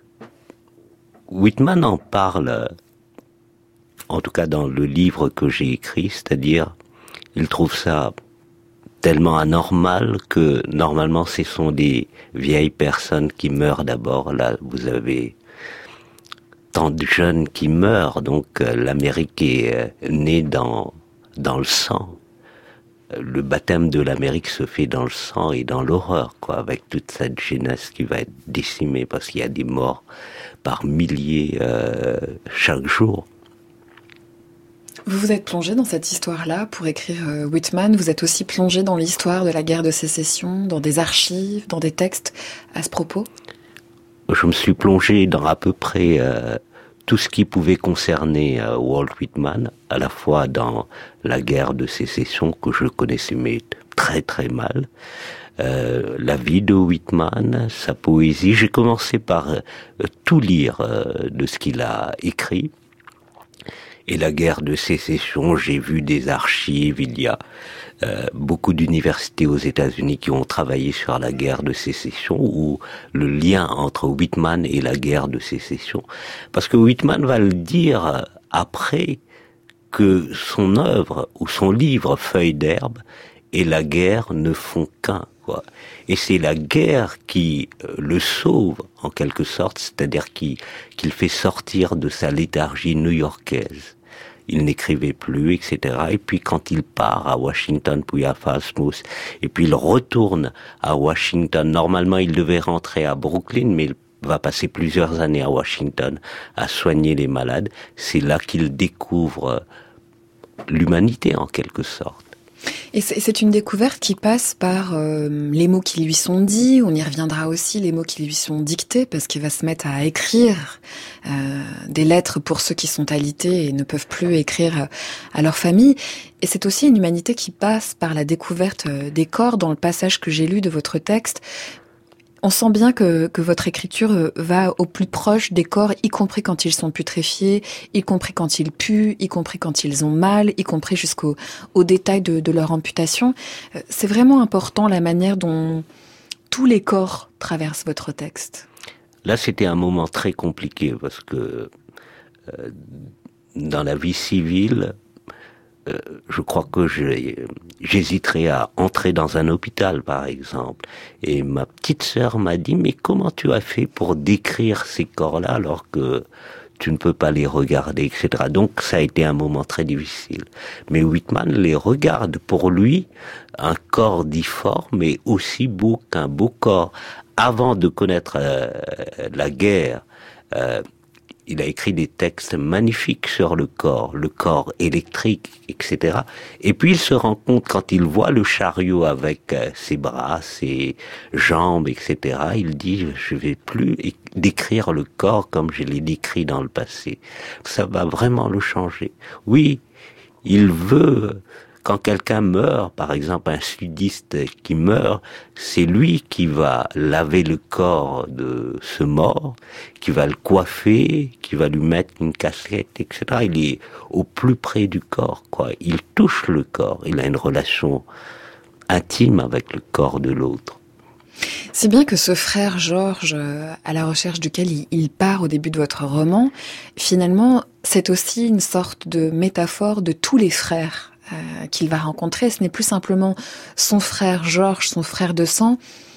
Whitman en parle, en tout cas dans le livre que j'ai écrit, c'est-à-dire, il trouve ça tellement anormal que normalement ce sont des vieilles personnes qui meurent d'abord. Là, vous avez tant de jeunes qui meurent, donc euh, l'Amérique est euh, née dans dans le sang. Le baptême de l'Amérique se fait dans le sang et dans l'horreur, quoi, avec toute cette jeunesse qui va être décimée parce qu'il y a des morts par milliers euh, chaque jour. Vous vous êtes plongé dans cette histoire-là pour écrire euh, Whitman. Vous êtes aussi plongé dans l'histoire de la guerre de sécession, dans des archives, dans des textes à ce propos. Je me suis plongé dans à peu près euh, tout ce qui pouvait concerner euh, Walt Whitman, à la fois dans la guerre de sécession que je connaissais mais très très mal, euh, la vie de Whitman, sa poésie. J'ai commencé par euh, tout lire euh, de ce qu'il a écrit. Et la guerre de sécession, j'ai vu des archives, il y a euh, beaucoup d'universités aux États-Unis qui ont travaillé sur la guerre de sécession, ou le lien entre Whitman et la guerre de sécession. Parce que Whitman va le dire après que son œuvre ou son livre Feuilles d'herbe et la guerre ne font qu'un, quoi. Et c'est la guerre qui euh, le sauve, en quelque sorte, c'est-à-dire qui, qu'il fait sortir de sa léthargie new-yorkaise. Il n'écrivait plus, et cetera. Et puis quand il part à Washington, puis à Portsmouth, et puis il retourne à Washington. Normalement, il devait rentrer à Brooklyn, mais il va passer plusieurs années à Washington à soigner les malades. C'est là qu'il découvre l'humanité, en quelque sorte. Et c'est une découverte qui passe par euh, les mots qui lui sont dits, on y reviendra aussi, les mots qui lui sont dictés, parce qu'il va se mettre à écrire euh, des lettres pour ceux qui sont alités et ne peuvent plus écrire à leur famille. Et c'est aussi une humanité qui passe par la découverte des corps. Dans le passage que j'ai lu de votre texte, on sent bien que, que votre écriture va au plus proche des corps, y compris quand ils sont putréfiés, y compris quand ils puent, y compris quand ils ont mal, y compris jusqu'au au détail de, de leur amputation. C'est vraiment important la manière dont tous les corps traversent votre texte. Là, c'était un moment très compliqué parce que euh, dans la vie civile, Euh, je crois que j'hésiterais à entrer dans un hôpital, par exemple. Et ma petite sœur m'a dit, mais comment tu as fait pour décrire ces corps-là alors que tu ne peux pas les regarder, et cetera. Donc ça a été un moment très difficile. Mais Whitman les regarde. Pour lui, un corps difforme est aussi beau qu'un beau corps. Avant de connaître euh, la guerre, euh, il a écrit des textes magnifiques sur le corps, le corps électrique, et cetera. Et puis il se rend compte, quand il voit le chariot avec ses bras, ses jambes, et cetera, il dit, je vais plus décrire le corps comme je l'ai décrit dans le passé. Ça va vraiment le changer. Oui, il veut... Quand quelqu'un meurt, par exemple un sudiste qui meurt, c'est lui qui va laver le corps de ce mort, qui va le coiffer, qui va lui mettre une casquette, et cetera. Il est au plus près du corps, quoi. Il touche le corps, il a une relation intime avec le corps de l'autre. Si bien que ce frère Georges, à la recherche duquel il part au début de votre roman, finalement, c'est aussi une sorte de métaphore de tous les frères Euh, qu'il va rencontrer. Ce n'est plus simplement son frère Georges, son frère de sang,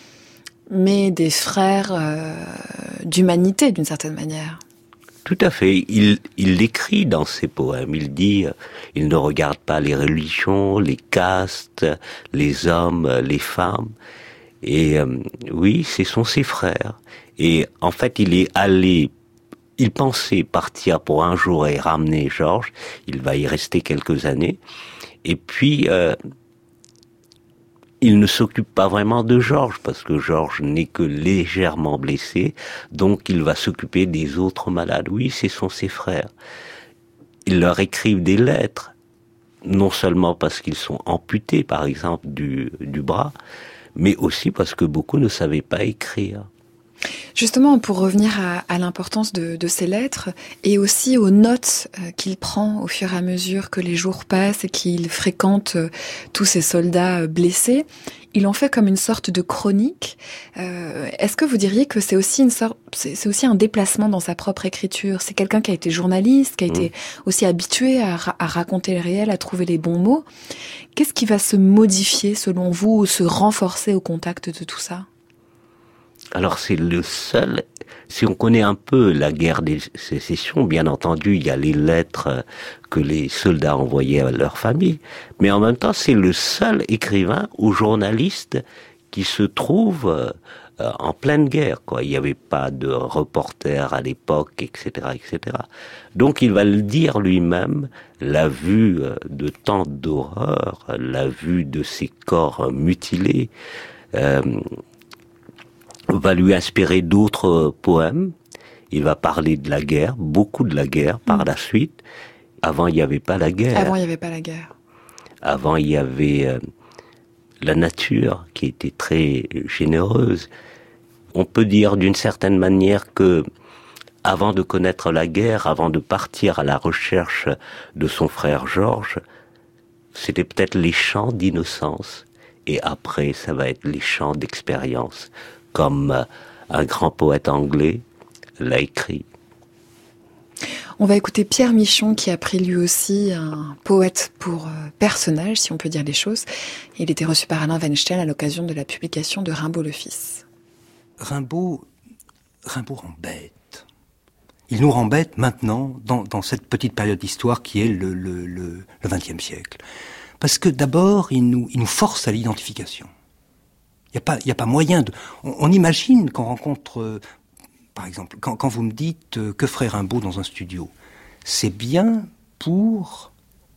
mais des frères euh, d'humanité, d'une certaine manière. Tout à fait. Il, il l'écrit dans ses poèmes. Il dit, euh, il ne regarde pas les religions, les castes, les hommes, les femmes. Et euh, oui, ce sont ses frères. Et en fait, il est allé, il pensait partir pour un jour et ramener Georges. Il va y rester quelques années. Et puis, euh, il ne s'occupe pas vraiment de Georges, parce que Georges n'est que légèrement blessé, donc il va s'occuper des autres malades. Oui, ce sont ses frères. Il leur écrivent des lettres, non seulement parce qu'ils sont amputés, par exemple, du, du bras, mais aussi parce que beaucoup ne savaient pas écrire. Justement, pour revenir à, à l'importance de, de ces lettres et aussi aux notes euh, qu'il prend au fur et à mesure que les jours passent et qu'il fréquente euh, tous ces soldats euh, blessés, il en fait comme une sorte de chronique. Euh, est-ce que vous diriez que c'est aussi une sorte, c'est, c'est aussi un déplacement dans sa propre écriture? C'est quelqu'un qui a été journaliste, qui a mmh. été aussi habitué à, à raconter le réel, à trouver les bons mots. Qu'est-ce qui va se modifier selon vous ou se renforcer au contact de tout ça? Alors c'est le seul, si on connaît un peu la guerre des sécessions, bien entendu, il y a les lettres que les soldats envoyaient à leur famille, mais en même temps, c'est le seul écrivain ou journaliste qui se trouve euh, en pleine guerre, quoi. Il n'y avait pas de reporter à l'époque, et cetera, et cetera. Donc il va le dire lui-même, la vue de tant d'horreurs, la vue de ces corps mutilés, euh, va lui inspirer d'autres poèmes. Il va parler de la guerre, beaucoup de la guerre par mmh. la suite. Avant, il n'y avait pas la guerre. Avant, il n'y avait pas la guerre. Avant, il y avait euh, la nature qui était très généreuse. On peut dire d'une certaine manière que, avant de connaître la guerre, avant de partir à la recherche de son frère Georges, c'était peut-être les chants d'innocence. Et après, ça va être les chants d'expérience, comme un grand poète anglais l'a écrit. On va écouter Pierre Michon, qui a pris lui aussi un poète pour personnage, si on peut dire les choses. Il était reçu par Alain Weinstein à l'occasion de la publication de Rimbaud le Fils. Rimbaud, Rimbaud rend bête. Il nous rend bête maintenant, dans, dans cette petite période d'histoire qui est le, le, le, le vingtième siècle. Parce que d'abord, il nous, il nous force à l'identification. Il n'y a pas, il n'y a pas moyen de... On, on imagine qu'on rencontre... Euh, par exemple, quand, quand vous me dites euh, que ferait Rimbaud dans un studio, c'est bien pour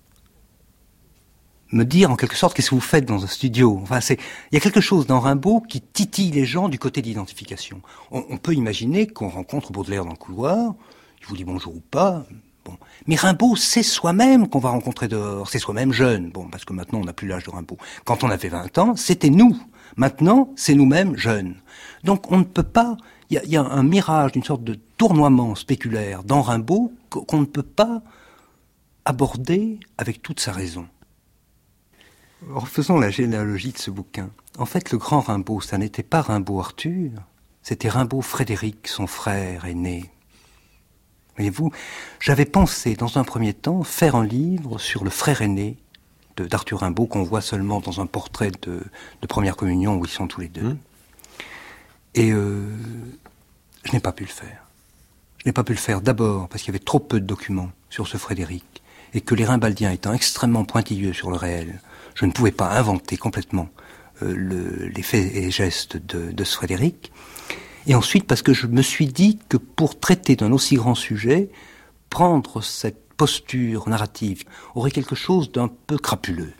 me dire en quelque sorte qu'est-ce que vous faites dans un studio. Enfin, c'est, il y a quelque chose dans Rimbaud qui titille les gens du côté de l'identification. On, on peut imaginer qu'on rencontre Baudelaire dans le couloir, il vous dit bonjour ou pas... Bon. Mais Rimbaud, c'est soi-même qu'on va rencontrer dehors, c'est soi-même jeune. Bon, parce que maintenant, on n'a plus l'âge de Rimbaud. Quand on avait vingt ans, c'était nous. Maintenant, c'est nous-mêmes jeunes. Donc, on ne peut pas... Il y a, y a un mirage, une sorte de tournoiement spéculaire dans Rimbaud qu'on ne peut pas aborder avec toute sa raison. Refaisons la généalogie de ce bouquin. En fait, le grand Rimbaud, ça n'était pas Rimbaud Arthur, c'était Rimbaud Frédéric, son frère aîné. Voyez-vous, j'avais pensé, dans un premier temps, faire un livre sur le frère aîné de, d'Arthur Rimbaud, qu'on voit seulement dans un portrait de, de première communion où ils sont tous les deux. Mmh. Et euh, je n'ai pas pu le faire. Je n'ai pas pu le faire d'abord parce qu'il y avait trop peu de documents sur ce Frédéric, et que les Rimbaldiens étant extrêmement pointilleux sur le réel, je ne pouvais pas inventer complètement euh, le, les faits et gestes de, de ce Frédéric. Et ensuite parce que je me suis dit que pour traiter d'un aussi grand sujet, prendre cette posture narrative aurait quelque chose d'un peu crapuleux.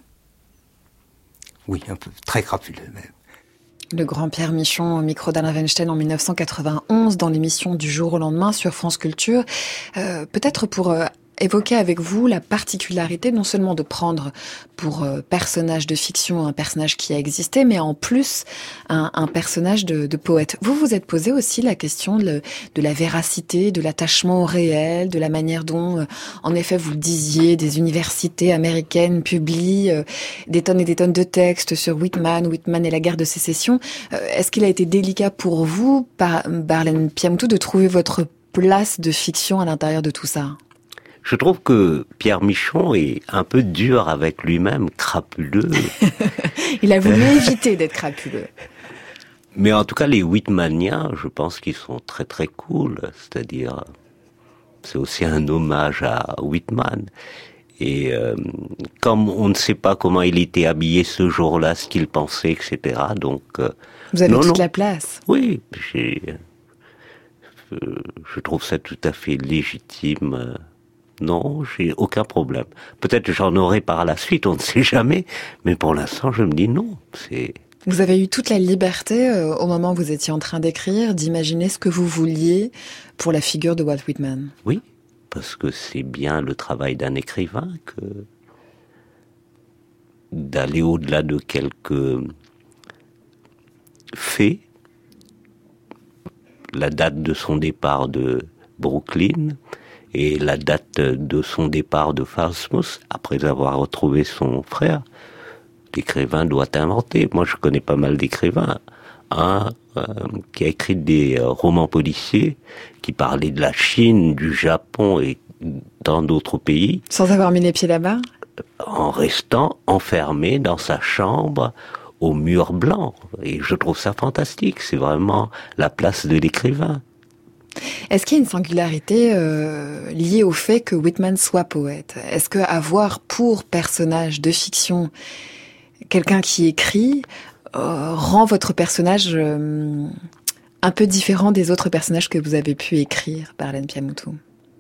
Oui, un peu, très crapuleux même. Le grand Pierre Michon au micro d'Alain Weinstein en mille neuf cent quatre-vingt-onze dans l'émission Du jour au lendemain sur France Culture. Euh, peut-être pour euh, évoquer avec vous la particularité non seulement de prendre pour euh, personnage de fiction un personnage qui a existé, mais en plus un, un personnage de, de poète. Vous vous êtes posé aussi la question de, de la véracité, de l'attachement au réel, de la manière dont, euh, en effet, vous le disiez, des universités américaines publient euh, des tonnes et des tonnes de textes sur Whitman, Whitman et la guerre de sécession. Euh, est-ce qu'il a été délicat pour vous, par Barlén Piamtou, de trouver votre place de fiction à l'intérieur de tout ça ? Je trouve que Pierre Michon est un peu dur avec lui-même, crapuleux. Il a voulu éviter d'être crapuleux. Mais en tout cas, les Whitmaniens, je pense qu'ils sont très très cool. C'est-à-dire, c'est aussi un hommage à Whitman. Et euh, comme on ne sait pas comment il était habillé ce jour-là, ce qu'il pensait, et cetera. Donc euh, vous avez non, toute non. la place. Oui, j'ai, euh, je trouve ça tout à fait légitime. Euh, non, j'ai aucun problème. Peut-être que j'en aurai par la suite, on ne sait jamais. Mais pour l'instant, je me dis non. C'est Vous avez eu toute la liberté, euh, au moment où vous étiez en train d'écrire, d'imaginer ce que vous vouliez pour la figure de Walt Whitman. Oui, parce que c'est bien le travail d'un écrivain que d'aller au-delà de quelques faits. La date de son départ de Brooklyn et la date de son départ de Portsmouth, après avoir retrouvé son frère. L'écrivain doit inventer. Moi, je connais pas mal d'écrivains. Un euh, qui a écrit des euh, romans policiers qui parlaient de la Chine, du Japon et dans d'autres pays. Sans avoir mis les pieds là-bas ? En restant enfermé dans sa chambre au mur blanc. Et je trouve ça fantastique. C'est vraiment la place de l'écrivain. Est-ce qu'il y a une singularité euh, liée au fait que Whitman soit poète ? Est-ce que avoir pour personnage de fiction quelqu'un qui écrit euh, rend votre personnage euh, un peu différent des autres personnages que vous avez pu écrire, Barlén Piamoutou ?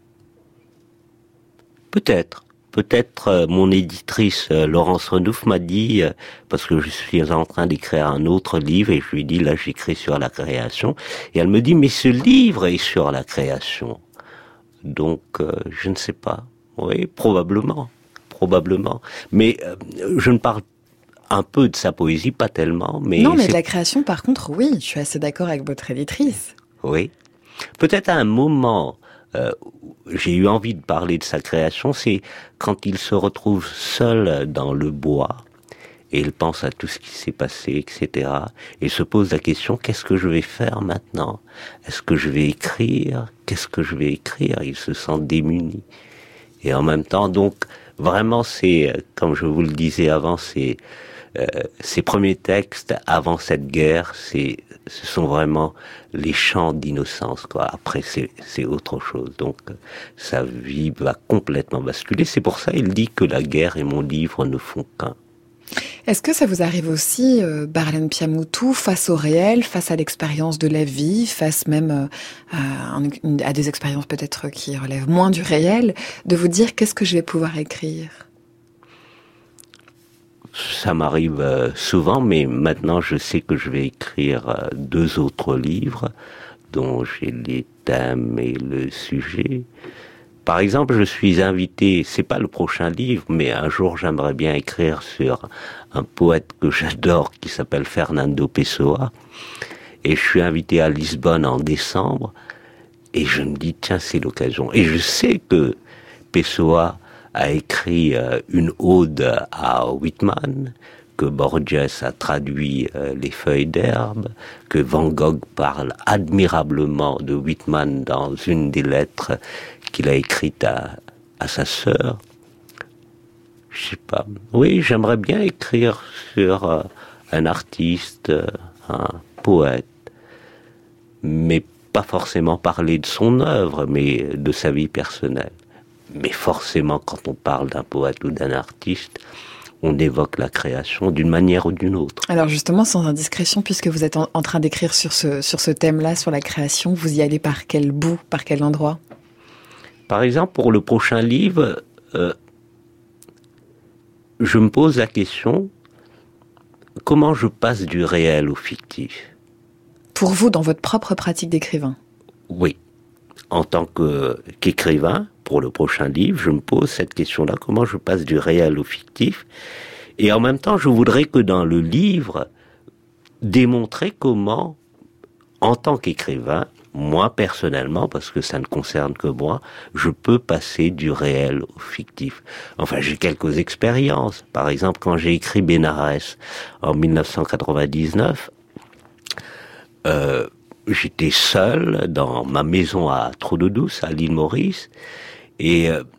Peut-être. Peut-être euh, mon éditrice euh, Laurence Renouf m'a dit, euh, parce que je suis en train d'écrire un autre livre, et je lui dis, là j'écris sur la création, et elle me dit, mais ce livre est sur la création. Donc, euh, je ne sais pas. Oui, probablement. Probablement. Mais euh, je ne parle un peu de sa poésie, pas tellement. Mais non, mais c'est... de la création, par contre, oui, je suis assez d'accord avec votre éditrice. Oui. Peut-être à un moment... Euh, j'ai eu envie de parler de sa création, c'est quand il se retrouve seul dans le bois et il pense à tout ce qui s'est passé, et cetera. Et se pose la question, qu'est-ce que je vais faire maintenant ? Est-ce que je vais écrire ? Qu'est-ce que je vais écrire ? Il se sent démuni. Et en même temps, donc, vraiment, c'est, comme je vous le disais avant, c'est euh, ses premiers textes avant cette guerre, c'est ce sont vraiment les chants d'innocence, quoi. Après, c'est, c'est autre chose. Donc, sa vie va complètement basculer. C'est pour ça qu'il dit que la guerre et mon livre ne font qu'un. Est-ce que ça vous arrive aussi, euh, Barlén Piamoutou, face au réel, face à l'expérience de la vie, face même euh, à, une, à des expériences peut-être qui relèvent moins du réel, de vous dire qu'est-ce que je vais pouvoir écrire ? Ça m'arrive euh, souvent, mais maintenant je sais que je vais écrire euh, deux autres livres dont j'ai les thèmes et le sujet. Par exemple, je suis invité, c'est pas le prochain livre, mais un jour j'aimerais bien écrire sur un poète que j'adore qui s'appelle Fernando Pessoa. Et je suis invité à Lisbonne en décembre et je me dis tiens, c'est l'occasion. Et je sais que Pessoa a écrit euh, une ode à Whitman, que Borges a traduit euh, Les Feuilles d'herbe, que Van Gogh parle admirablement de Whitman dans une des lettres qu'il a écrites à, à sa sœur. Je sais pas. Oui, j'aimerais bien écrire sur euh, un artiste, euh, un poète, mais pas forcément parler de son œuvre, mais de sa vie personnelle. Mais forcément, quand on parle d'un poète ou d'un artiste, on évoque la création d'une manière ou d'une autre. Alors justement, sans indiscrétion, puisque vous êtes en, en train d'écrire sur ce, sur ce thème-là, sur la création, vous y allez par quel bout, par quel endroit ? Par exemple, pour le prochain livre, euh, je me pose la question, comment je passe du réel au fictif ? Pour vous, dans votre propre pratique d'écrivain ? Oui. En tant que, qu'écrivain, pour le prochain livre, je me pose cette question-là, comment je passe du réel au fictif ? Et en même temps, je voudrais que dans le livre, démontrer comment, en tant qu'écrivain, moi personnellement, parce que ça ne concerne que moi, je peux passer du réel au fictif. Enfin, j'ai quelques expériences. Par exemple, quand j'ai écrit Bénarès en dix-neuf cent quatre-vingt-dix-neuf, euh, j'étais seul dans ma maison à Trou-de-Douce, à l'île Maurice, et euh,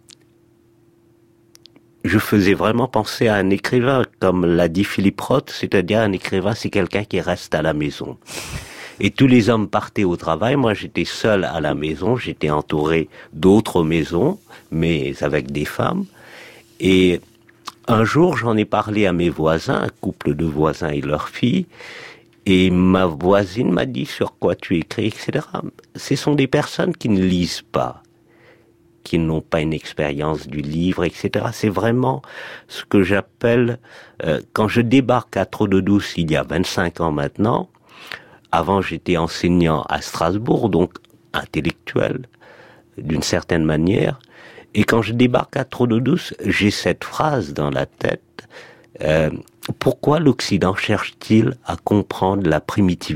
je faisais vraiment penser à un écrivain, comme l'a dit Philippe Roth, c'est-à-dire un écrivain, c'est quelqu'un qui reste à la maison. Et tous les hommes partaient au travail, moi j'étais seul à la maison, j'étais entouré d'autres maisons, mais avec des femmes, Et un jour, j'en ai parlé à mes voisins, un couple de voisins et leur fille, et ma voisine m'a dit sur quoi tu écris, et cetera. Ce sont des personnes qui ne lisent pas, qui n'ont pas une expérience du livre, et cetera. C'est vraiment ce que j'appelle, euh, quand je débarque à Trou-de-Douce il y a vingt-cinq ans maintenant, avant j'étais enseignant à Strasbourg, donc intellectuel, d'une certaine manière, et quand je débarque à Trou-de-Douce, j'ai cette phrase dans la tête, euh, pourquoi l'Occident cherche-t-il à comprendre la primitivité ?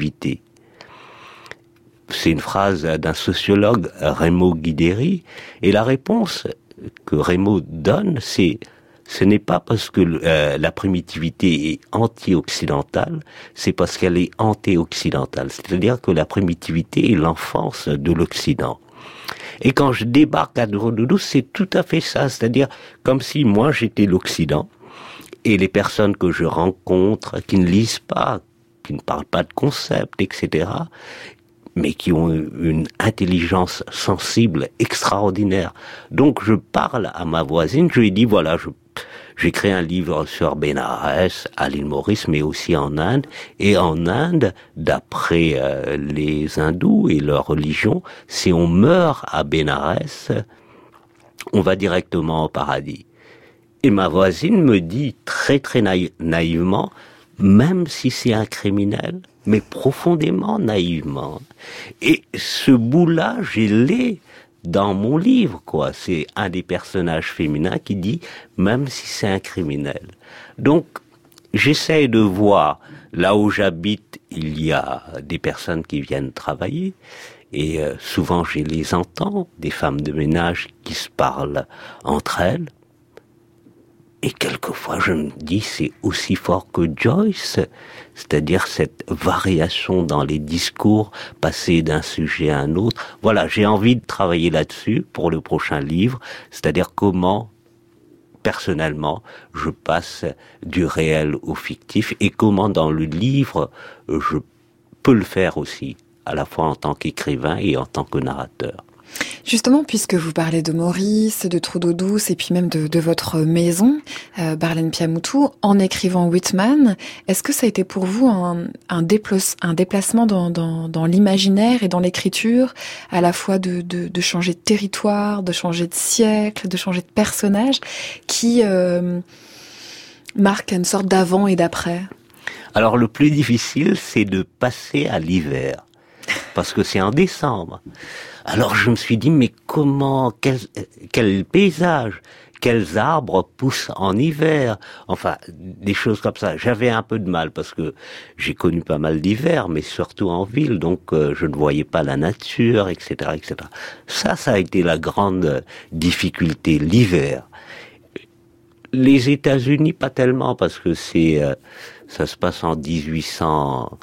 C'est une phrase d'un sociologue, Raymond Guideri, et la réponse que Raymond donne, c'est ce n'est pas parce que euh, la primitivité est anti-occidentale, c'est parce qu'elle est anti-occidentale. C'est-à-dire que la primitivité est l'enfance de l'Occident. Et quand je débarque à Trou-de-Douce, c'est tout à fait ça, c'est-à-dire comme si moi j'étais l'Occident, et les personnes que je rencontre, qui ne lisent pas, qui ne parlent pas de concepts, et cetera, mais qui ont une intelligence sensible extraordinaire. Donc je parle à ma voisine, je lui dis voilà, je, j'ai créé un livre sur Bénarès, à l'île Maurice, mais aussi en Inde. Et en Inde, d'après euh, les hindous et leur religion, si on meurt à Bénarès, on va directement au paradis. Et ma voisine me dit très très naï- naïvement, même si c'est un criminel, mais profondément naïvement. Et ce bout-là, je l'ai dans mon livre, quoi. C'est un des personnages féminins qui dit, même si c'est un criminel. Donc, j'essaie de voir, là où j'habite, il y a des personnes qui viennent travailler, et euh, souvent je les entends, des femmes de ménage qui se parlent entre elles. Et quelquefois, je me dis, c'est aussi fort que Joyce, c'est-à-dire cette variation dans les discours, passer d'un sujet à un autre. Voilà, j'ai envie de travailler là-dessus pour le prochain livre, c'est-à-dire comment, personnellement, je passe du réel au fictif et comment dans le livre, je peux le faire aussi, à la fois en tant qu'écrivain et en tant que narrateur. Justement, puisque vous parlez de Maurice, de Trou-de-Douce et puis même de, de votre maison, euh, Barlen-Piamoutou, en écrivant Whitman, est-ce que ça a été pour vous un, un, déplo- un déplacement dans, dans, dans l'imaginaire et dans l'écriture, à la fois de, de, de changer de territoire, de changer de siècle, de changer de personnage, qui euh, marque une sorte d'avant et d'après ? Alors le plus difficile, c'est de passer à l'hiver, parce que c'est en décembre. Alors je me suis dit, mais comment, quel, quel paysage, quels arbres poussent en hiver, enfin, des choses comme ça. J'avais un peu de mal parce que j'ai connu pas mal d'hiver, mais surtout en ville, donc euh, je ne voyais pas la nature, et cetera, et cetera. Ça, ça a été la grande difficulté, l'hiver. Les États-Unis, pas tellement, parce que c'est, euh, ça se passe en dix-huit cent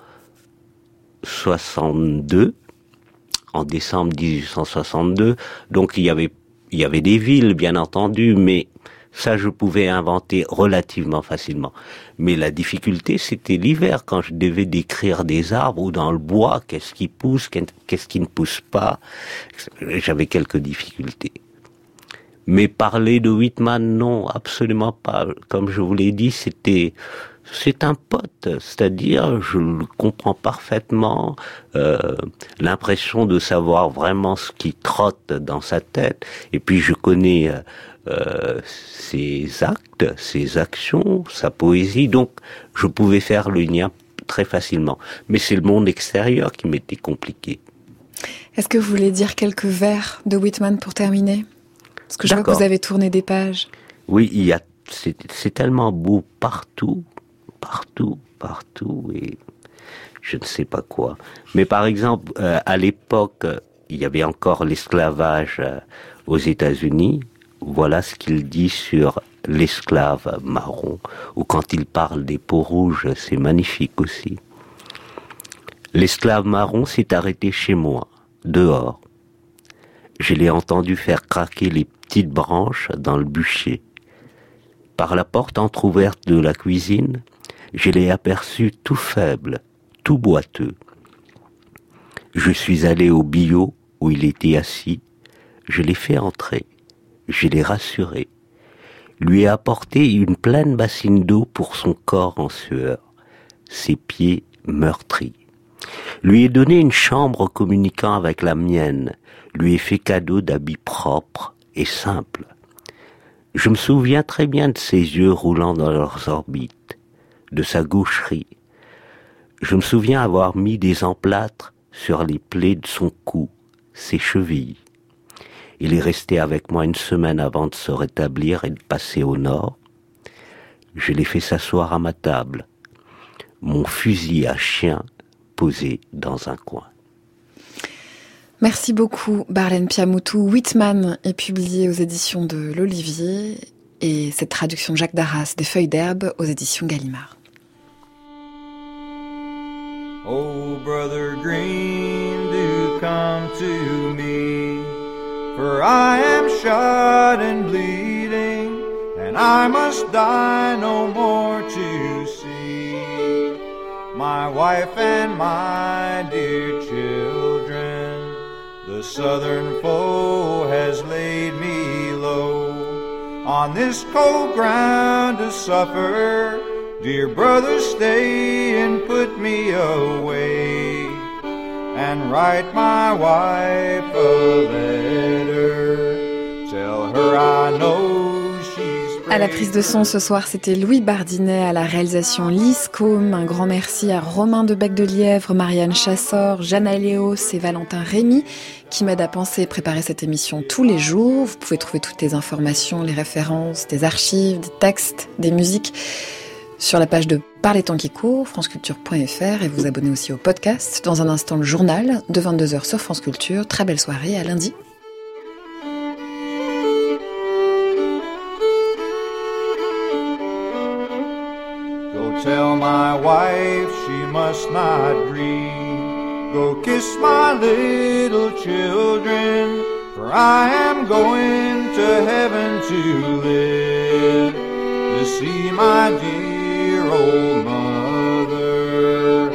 soixante-deux. En décembre dix-huit cent soixante-deux, donc il y avait il y avait des villes bien entendu, mais ça je pouvais inventer relativement facilement. Mais la difficulté c'était l'hiver, quand je devais décrire des arbres ou dans le bois, qu'est-ce qui pousse, qu'est-ce qui ne pousse pas, j'avais quelques difficultés. Mais parler de Whitman, non, absolument pas. Comme je vous l'ai dit, c'était c'est un pote, c'est-à-dire je le comprends parfaitement, euh, l'impression de savoir vraiment ce qui trotte dans sa tête, et puis je connais euh, ses actes, ses actions, sa poésie, donc je pouvais faire le lien très facilement. Mais c'est le monde extérieur qui m'était compliqué. Est-ce que vous voulez dire quelques vers de Whitman pour terminer ? Parce que je D'accord. vois que vous avez tourné des pages. Oui, il y a, c'est, c'est tellement beau partout. Partout, partout, et je ne sais pas quoi. Mais par exemple, euh, à l'époque, il y avait encore l'esclavage euh, aux États-Unis. Voilà ce qu'il dit sur l'esclave marron, ou quand il parle des peaux rouges, c'est magnifique aussi. L'esclave marron s'est arrêté chez moi, dehors. Je l'ai entendu faire craquer les petites branches dans le bûcher. Par la porte entr'ouverte de la cuisine, je l'ai aperçu tout faible, tout boiteux. Je suis allé au billot où il était assis, je l'ai fait entrer, je l'ai rassuré. lui ai apporté une pleine bassine d'eau pour son corps en sueur, ses pieds meurtris. Lui ai donné une chambre communiquant avec la mienne, lui ai fait cadeau d'habits propres et simples. Je me souviens très bien de ses yeux roulant dans leurs orbites, de sa gaucherie. Je me souviens avoir mis des emplâtres sur les plaies de son cou, ses chevilles. Il est resté avec moi une semaine avant de se rétablir et de passer au nord. Je l'ai fait s'asseoir à ma table, mon fusil à chien posé dans un coin. Merci beaucoup, Barlene Piamoutou. Whitman est publié aux éditions de l'Olivier et cette traduction de Jacques Darras des Feuilles d'herbe aux éditions Gallimard. Oh, brother Green, do come to me, for I am shot and bleeding, and I must die no more to see my wife and my dear children. The southern foe has laid me low on this cold ground to suffer. Dear brother, stay and put me away, and write my wife a letter. Tell her I know she's À la prise de son ce soir, c'était Louis Bardinet, à la réalisation Lise Combe. Un grand merci à Romain de Bec de Lièvre, Marianne Chassor, Jeanne Aléos et Valentin Rémy qui m'aident à penser et préparer cette émission tous les jours. Vous pouvez trouver toutes les informations, les références, des archives, des textes, des musiques sur la page de Par les temps qui courent, franceculture point f r, et vous abonner aussi au podcast. Dans un instant, le journal de vingt-deux heures sur France Culture. Très belle soirée, à lundi. Go tell my wife she must not grieve. Go kiss my little children, for I am going to heaven to live, to see my dear old mother.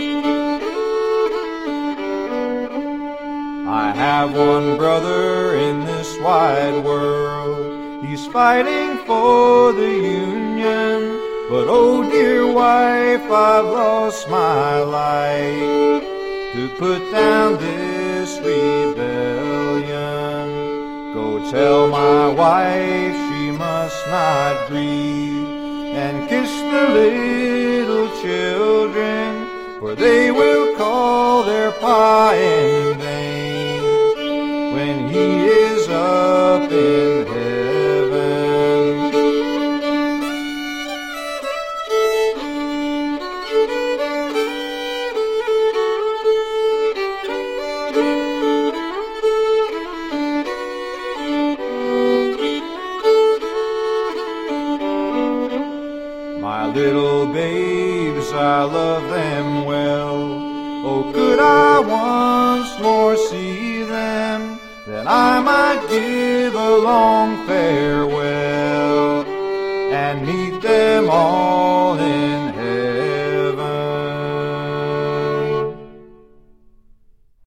I have one brother in this wide world, he's fighting for the Union, but oh dear wife, I've lost my light to put down this rebellion. Go tell my wife she must not grieve, and kiss the little children, for they will call their pa in vain when he is up in heaven. Little babes, I love them well. Oh, could I once more see them, that I might give a long farewell.